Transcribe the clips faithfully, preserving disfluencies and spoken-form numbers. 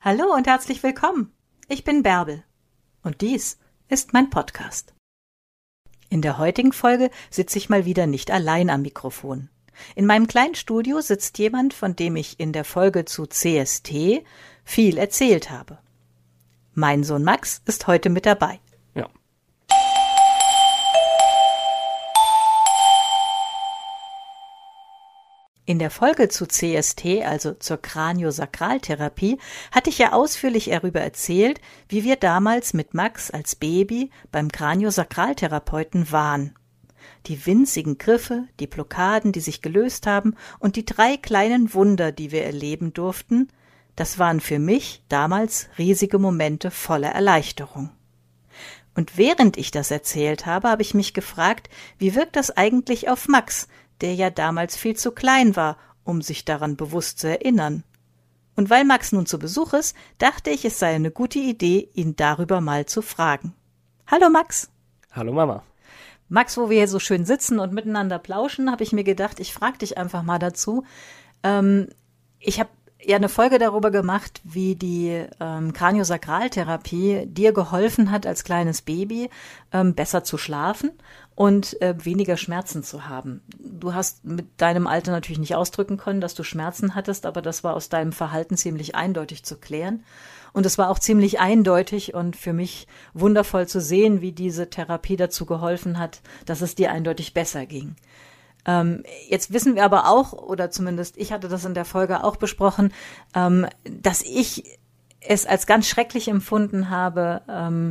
Hallo und herzlich willkommen. Ich bin Bärbel und dies ist mein Podcast. In der heutigen Folge sitze ich mal wieder nicht allein am Mikrofon. In meinem kleinen Studio sitzt jemand, von dem ich in der Folge zu C S T viel erzählt habe. Mein Sohn Max ist heute mit dabei. Ja. In der Folge zu C S T, also zur Kraniosakraltherapie, hatte ich ja ausführlich darüber erzählt, wie wir damals mit Max als Baby beim Kraniosakraltherapeuten waren. Die winzigen Griffe, die Blockaden, die sich gelöst haben und die drei kleinen Wunder, die wir erleben durften, das waren für mich damals riesige Momente voller Erleichterung. Und während ich das erzählt habe, habe ich mich gefragt, wie wirkt das eigentlich auf Max, der ja damals viel zu klein war, um sich daran bewusst zu erinnern. Und weil Max nun zu Besuch ist, dachte ich, es sei eine gute Idee, ihn darüber mal zu fragen. Hallo Max. Hallo Mama. Max, wo wir hier so schön sitzen und miteinander plauschen, habe ich mir gedacht, ich frage dich einfach mal dazu. Ähm, ich habe ja eine Folge darüber gemacht, wie die ähm, Kraniosakraltherapie dir geholfen hat, als kleines Baby ähm, besser zu schlafen und äh, weniger Schmerzen zu haben. Du hast mit deinem Alter natürlich nicht ausdrücken können, dass du Schmerzen hattest, aber das war aus deinem Verhalten ziemlich eindeutig zu klären. Und es war auch ziemlich eindeutig und für mich wundervoll zu sehen, wie diese Therapie dazu geholfen hat, dass es dir eindeutig besser ging. Ähm, jetzt wissen wir aber auch, oder zumindest ich hatte das in der Folge auch besprochen, ähm, dass ich es als ganz schrecklich empfunden habe, ähm,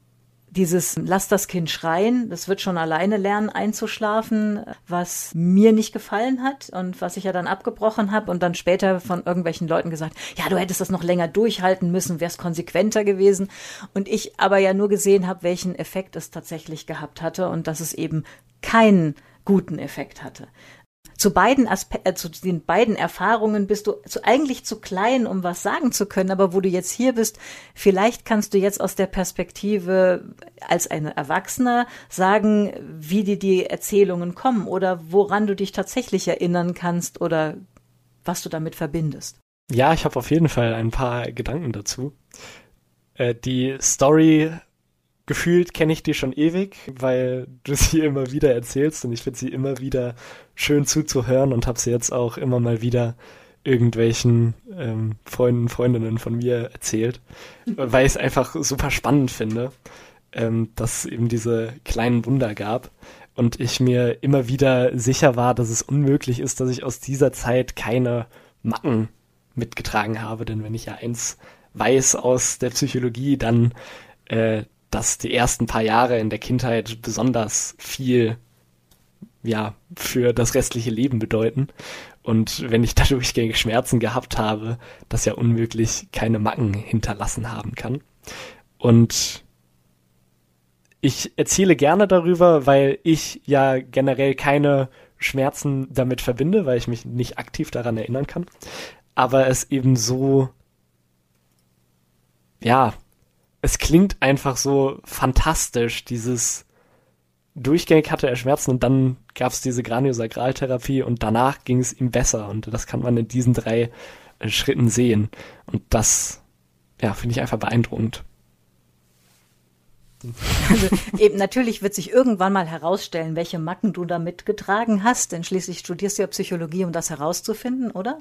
dieses Lass das Kind schreien, das wird schon alleine lernen einzuschlafen, was mir nicht gefallen hat und was ich ja dann abgebrochen habe und dann später von irgendwelchen Leuten gesagt, ja, du hättest das noch länger durchhalten müssen, wär's konsequenter gewesen. Und ich aber ja nur gesehen habe, welchen Effekt es tatsächlich gehabt hatte und dass es eben keinen guten Effekt hatte. Zu beiden Aspe- äh, zu den beiden Erfahrungen bist du zu, eigentlich zu klein, um was sagen zu können, aber wo du jetzt hier bist, vielleicht kannst du jetzt aus der Perspektive als ein Erwachsener sagen, wie dir die Erzählungen kommen oder woran du dich tatsächlich erinnern kannst oder was du damit verbindest. Ja, ich habe auf jeden Fall ein paar Gedanken dazu. Äh, die Story gefühlt kenne ich die schon ewig, weil du sie immer wieder erzählst und ich finde sie immer wieder schön zuzuhören und habe sie jetzt auch immer mal wieder irgendwelchen ähm, Freunden, Freundinnen von mir erzählt, weil ich es einfach super spannend finde, ähm, dass es eben diese kleinen Wunder gab und ich mir immer wieder sicher war, dass es unmöglich ist, dass ich aus dieser Zeit keine Macken mitgetragen habe, denn wenn ich ja eins weiß aus der Psychologie, dann äh, dass die ersten paar Jahre in der Kindheit besonders viel ja für das restliche Leben bedeuten. Und wenn ich da durchgängig Schmerzen gehabt habe, das ja unmöglich keine Macken hinterlassen haben kann. Und ich erzähle gerne darüber, weil ich ja generell keine Schmerzen damit verbinde, weil ich mich nicht aktiv daran erinnern kann. Aber es eben so, ja, es klingt einfach so fantastisch, dieses durchgängig hatte er Schmerzen und dann gab es diese Kraniosakraltherapie und danach ging es ihm besser und das kann man in diesen drei äh, Schritten sehen und das, ja, finde ich einfach beeindruckend. Also eben natürlich wird sich irgendwann mal herausstellen, welche Macken du da mitgetragen hast, denn schließlich studierst du ja Psychologie, um das herauszufinden, oder?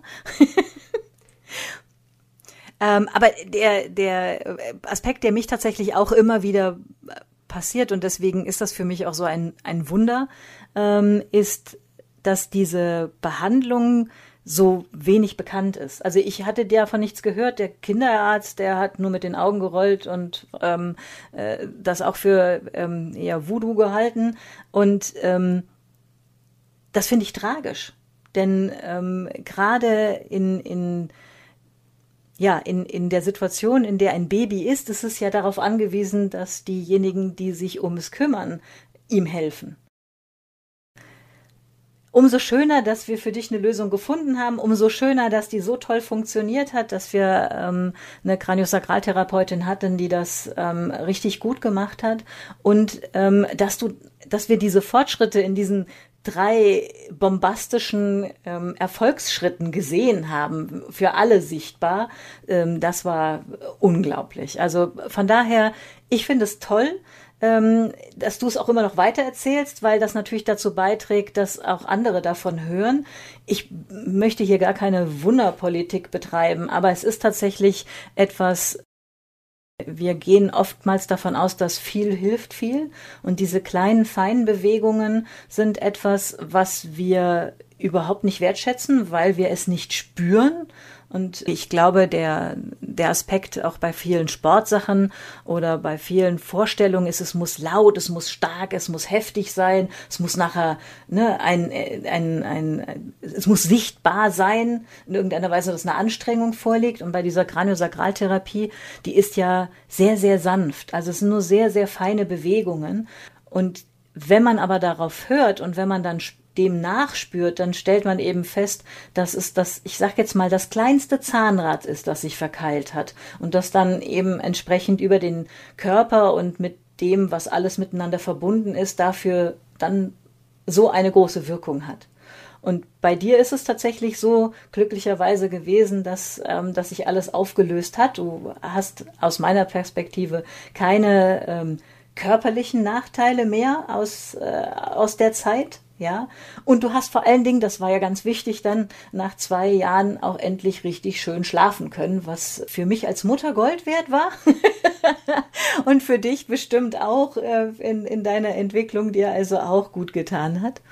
Ähm, aber der, der Aspekt, der mich tatsächlich auch immer wieder passiert und deswegen ist das für mich auch so ein, ein Wunder, ähm, ist, dass diese Behandlung so wenig bekannt ist. Also ich hatte davon nichts gehört. Der Kinderarzt, der hat nur mit den Augen gerollt und ähm, äh, das auch für ähm, eher Voodoo gehalten und ähm, das finde ich tragisch, denn ähm, gerade in, in Ja, in, in der Situation, in der ein Baby ist, ist es ja darauf angewiesen, dass diejenigen, die sich um es kümmern, ihm helfen. Umso schöner, dass wir für dich eine Lösung gefunden haben, umso schöner, dass die so toll funktioniert hat, dass wir ähm, eine Kraniosakraltherapeutin hatten, die das ähm, richtig gut gemacht hat und ähm, dass du, dass wir diese Fortschritte in diesen drei bombastischen ähm, Erfolgsschritten gesehen haben, für alle sichtbar, ähm, das war unglaublich. Also von daher, ich finde es toll, ähm, dass du es auch immer noch weitererzählst, weil das natürlich dazu beiträgt, dass auch andere davon hören. Ich möchte hier gar keine Wunderpolitik betreiben, aber es ist tatsächlich etwas. Wir gehen oftmals davon aus, dass viel hilft viel. Und diese kleinen, feinen Bewegungen sind etwas, was wir überhaupt nicht wertschätzen, weil wir es nicht spüren. Und ich glaube, der, der Aspekt auch bei vielen Sportsachen oder bei vielen Vorstellungen ist, es muss laut, es muss stark, es muss heftig sein, es muss nachher, ne, ein, ein, ein, es muss sichtbar sein, in irgendeiner Weise, dass eine Anstrengung vorliegt. Und bei dieser Kraniosakraltherapie, die ist ja sehr, sehr sanft. Also es sind nur sehr, sehr feine Bewegungen. Und wenn man aber darauf hört und wenn man dann dem nachspürt, dann stellt man eben fest, dass es das, ich sag jetzt mal, das kleinste Zahnrad ist, das sich verkeilt hat und das dann eben entsprechend über den Körper und mit dem, was alles miteinander verbunden ist, dafür dann so eine große Wirkung hat. Und bei dir ist es tatsächlich so glücklicherweise gewesen, dass, ähm, dass sich alles aufgelöst hat. Du hast aus meiner Perspektive keine ähm, körperlichen Nachteile mehr aus, äh, aus der Zeit. Ja, und du hast vor allen Dingen, das war ja ganz wichtig, dann nach zwei Jahren auch endlich richtig schön schlafen können, was für mich als Mutter Gold wert war und für dich bestimmt auch äh, in, in deiner Entwicklung dir also auch gut getan hat.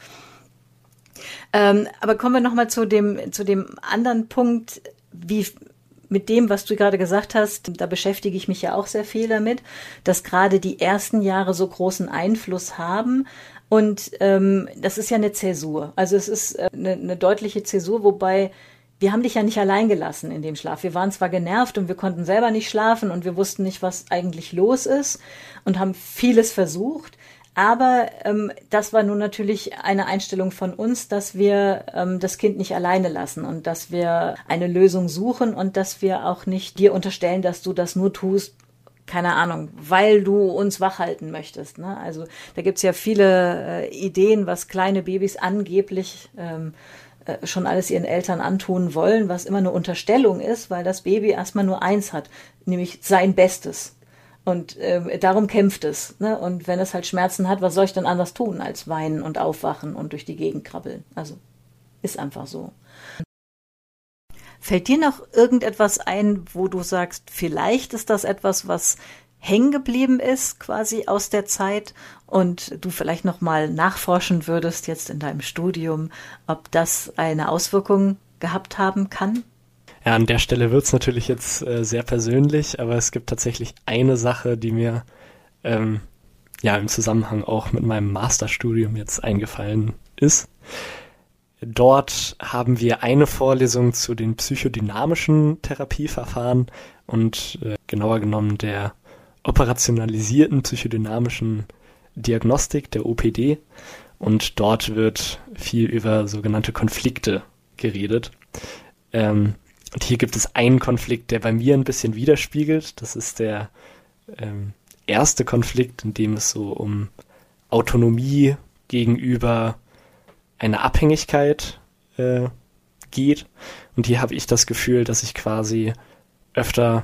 Ähm, aber kommen wir nochmal zu dem, zu dem anderen Punkt, wie mit dem, was du gerade gesagt hast, da beschäftige ich mich ja auch sehr viel damit, dass gerade die ersten Jahre so großen Einfluss haben. Und ähm, das ist ja eine Zäsur. Also es ist äh, eine, eine deutliche Zäsur, wobei wir haben dich ja nicht allein gelassen in dem Schlaf. Wir waren zwar genervt und wir konnten selber nicht schlafen und wir wussten nicht, was eigentlich los ist und haben vieles versucht. Aber ähm, das war nun natürlich eine Einstellung von uns, dass wir ähm, das Kind nicht alleine lassen und dass wir eine Lösung suchen und dass wir auch nicht dir unterstellen, dass du das nur tust, keine Ahnung, weil du uns wach halten möchtest. Ne? Also da gibt's ja viele äh, Ideen, was kleine Babys angeblich ähm, äh, schon alles ihren Eltern antun wollen, was immer eine Unterstellung ist, weil das Baby erstmal nur eins hat, nämlich sein Bestes. Und äh, darum kämpft es. Ne? Und wenn es halt Schmerzen hat, was soll ich denn anders tun, als weinen und aufwachen und durch die Gegend krabbeln? Also ist einfach so. Fällt dir noch irgendetwas ein, wo du sagst, vielleicht ist das etwas, was hängen geblieben ist, quasi aus der Zeit und du vielleicht noch mal nachforschen würdest jetzt in deinem Studium, ob das eine Auswirkung gehabt haben kann? Ja, an der Stelle wird's natürlich jetzt äh, sehr persönlich, aber es gibt tatsächlich eine Sache, die mir ähm, ja im Zusammenhang auch mit meinem Masterstudium jetzt eingefallen ist. Dort haben wir eine Vorlesung zu den psychodynamischen Therapieverfahren und äh, genauer genommen der operationalisierten psychodynamischen Diagnostik, der O P D. Und dort wird viel über sogenannte Konflikte geredet. Ähm, und hier gibt es einen Konflikt, der bei mir ein bisschen widerspiegelt. Das ist der ähm, erste Konflikt, in dem es so um Autonomie gegenüber eine Abhängigkeit äh, geht. Und hier habe ich das Gefühl, dass ich quasi öfter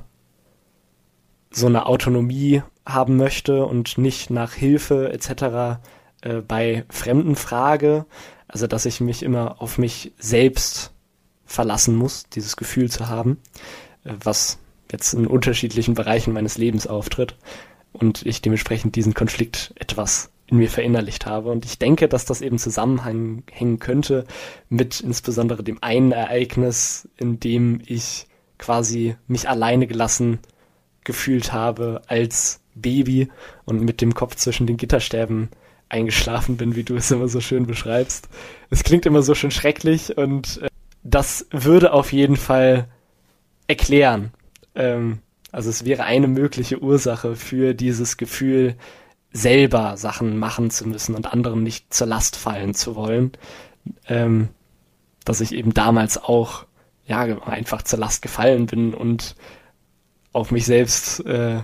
so eine Autonomie haben möchte und nicht nach Hilfe et cetera äh, bei Fremden frage. Also dass ich mich immer auf mich selbst verlassen muss, dieses Gefühl zu haben, äh, was jetzt in unterschiedlichen Bereichen meines Lebens auftritt. Und ich dementsprechend diesen Konflikt etwas in mir verinnerlicht habe. Und ich denke, dass das eben zusammenhängen könnte mit insbesondere dem einen Ereignis, in dem ich quasi mich alleine gelassen gefühlt habe als Baby und mit dem Kopf zwischen den Gitterstäben eingeschlafen bin, wie du es immer so schön beschreibst. Es klingt immer so schön schrecklich und äh, das würde auf jeden Fall erklären. Ähm, also es wäre eine mögliche Ursache für dieses Gefühl, selber Sachen machen zu müssen und anderen nicht zur Last fallen zu wollen, ähm, dass ich eben damals auch ja einfach zur Last gefallen bin und auf mich selbst äh,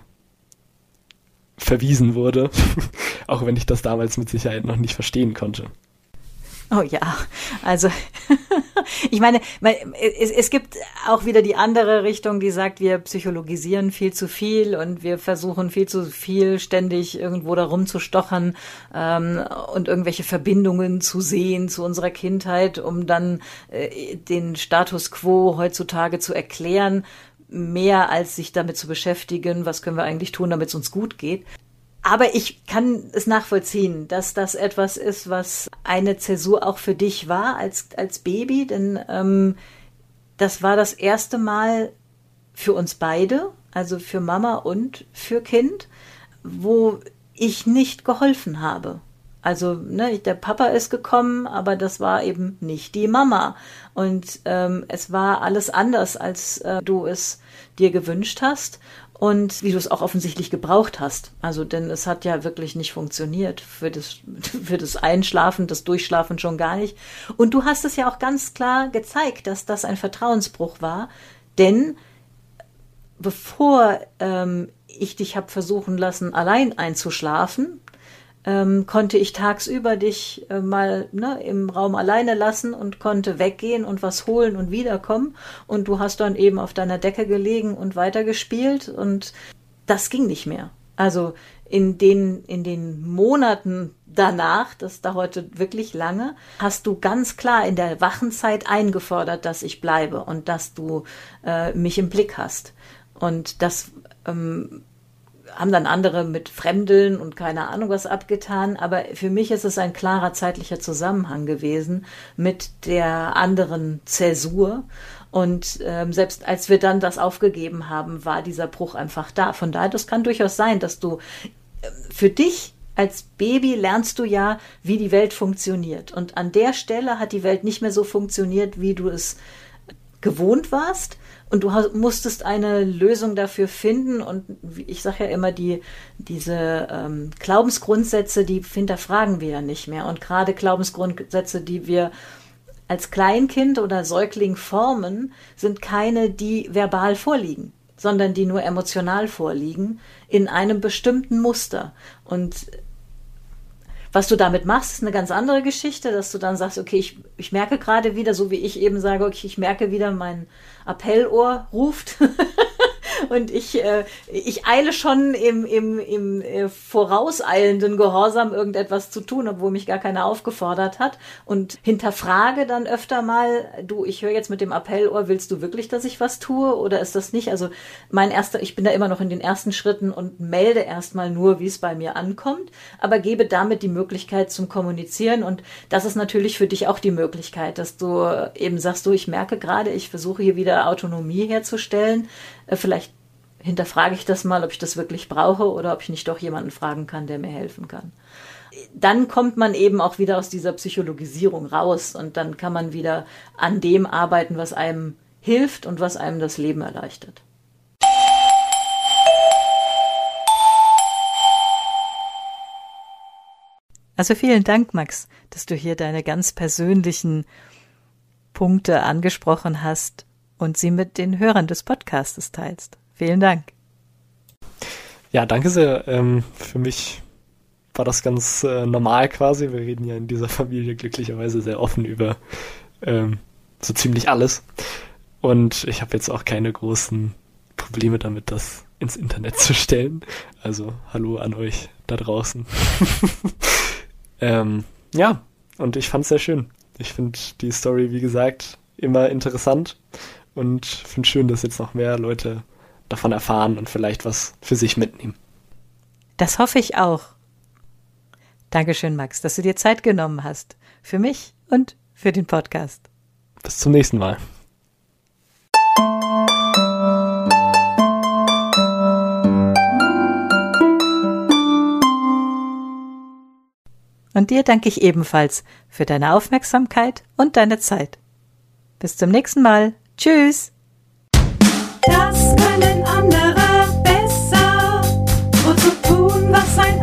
verwiesen wurde, auch wenn ich das damals mit Sicherheit noch nicht verstehen konnte. Oh ja, also ich meine, es, es gibt auch wieder die andere Richtung, die sagt, wir psychologisieren viel zu viel und wir versuchen viel zu viel ständig irgendwo da rumzustochern ähm, und irgendwelche Verbindungen zu sehen zu unserer Kindheit, um dann äh, den Status quo heutzutage zu erklären, mehr als sich damit zu beschäftigen, was können wir eigentlich tun, damit es uns gut geht. Aber ich kann es nachvollziehen, dass das etwas ist, was eine Zäsur auch für dich war als, als Baby, denn ähm, das war das erste Mal für uns beide, also für Mama und für Kind, wo ich nicht geholfen habe. Also ne, der Papa ist gekommen, aber das war eben nicht die Mama. Und ähm, es war alles anders, als äh, du es dir gewünscht hast. Und wie du es auch offensichtlich gebraucht hast. Also, denn es hat ja wirklich nicht funktioniert für das, für das Einschlafen, das Durchschlafen schon gar nicht. Und du hast es ja auch ganz klar gezeigt, dass das ein Vertrauensbruch war. Denn bevor ähm, ich dich habe versuchen lassen, allein einzuschlafen, ähm, konnte ich tagsüber dich äh, mal ne, im Raum alleine lassen und konnte weggehen und was holen und wiederkommen. Und du hast dann eben auf deiner Decke gelegen und weitergespielt und das ging nicht mehr. Also in den, in den Monaten danach, das dauerte wirklich lange, hast du ganz klar in der Wachenzeit eingefordert, dass ich bleibe und dass du äh, mich im Blick hast. Und das ähm, haben dann andere mit Fremdeln und keine Ahnung was abgetan, aber für mich ist es ein klarer zeitlicher Zusammenhang gewesen mit der anderen Zäsur und ähm, selbst als wir dann das aufgegeben haben, war dieser Bruch einfach da. Von daher, das kann durchaus sein, dass du äh, für dich als Baby lernst du ja, wie die Welt funktioniert und an der Stelle hat die Welt nicht mehr so funktioniert, wie du es gewohnt warst. Und du hast, musstest eine Lösung dafür finden. Und ich sage ja immer, die, diese ähm, Glaubensgrundsätze, die hinterfragen wir ja nicht mehr. Und gerade Glaubensgrundsätze, die wir als Kleinkind oder Säugling formen, sind keine, die verbal vorliegen, sondern die nur emotional vorliegen in einem bestimmten Muster. Und was du damit machst, ist eine ganz andere Geschichte, dass du dann sagst, okay, ich, ich merke gerade wieder, so wie ich eben sage, okay, ich merke wieder, mein Appellohr ruft und ich, äh, ich eile schon im, im, im äh, vorauseilenden Gehorsam irgendetwas zu tun, obwohl mich gar keiner aufgefordert hat und hinterfrage dann öfter mal, du, ich höre jetzt mit dem Appellohr, willst du wirklich, dass ich was tue oder ist das nicht? Also mein erster, ich bin da immer noch in den ersten Schritten und melde erstmal nur, wie es bei mir ankommt, aber gebe damit die Möglichkeit zum Kommunizieren und das ist natürlich für dich auch die Möglichkeit, dass du eben sagst, du, ich merke gerade, ich versuche hier wieder Autonomie herzustellen, äh, vielleicht hinterfrage ich das mal, ob ich das wirklich brauche oder ob ich nicht doch jemanden fragen kann, der mir helfen kann. Dann kommt man eben auch wieder aus dieser Psychologisierung raus und dann kann man wieder an dem arbeiten, was einem hilft und was einem das Leben erleichtert. Also vielen Dank, Max, dass du hier deine ganz persönlichen Punkte angesprochen hast und sie mit den Hörern des Podcastes teilst. Vielen Dank. Ja, danke sehr. Ähm, für mich war das ganz äh, normal quasi. Wir reden ja in dieser Familie glücklicherweise sehr offen über ähm, so ziemlich alles. Und ich habe jetzt auch keine großen Probleme damit, das ins Internet zu stellen. Also hallo an euch da draußen. ähm, ja, und ich fand's sehr schön. Ich finde die Story, wie gesagt, immer interessant und finde schön, dass jetzt noch mehr Leute davon erfahren und vielleicht was für sich mitnehmen. Das hoffe ich auch. Dankeschön, Max, dass du dir Zeit genommen hast. Für mich und für den Podcast. Bis zum nächsten Mal. Und dir danke ich ebenfalls für deine Aufmerksamkeit und deine Zeit. Bis zum nächsten Mal. Tschüss! Das können andere besser. Und zu tun, was ein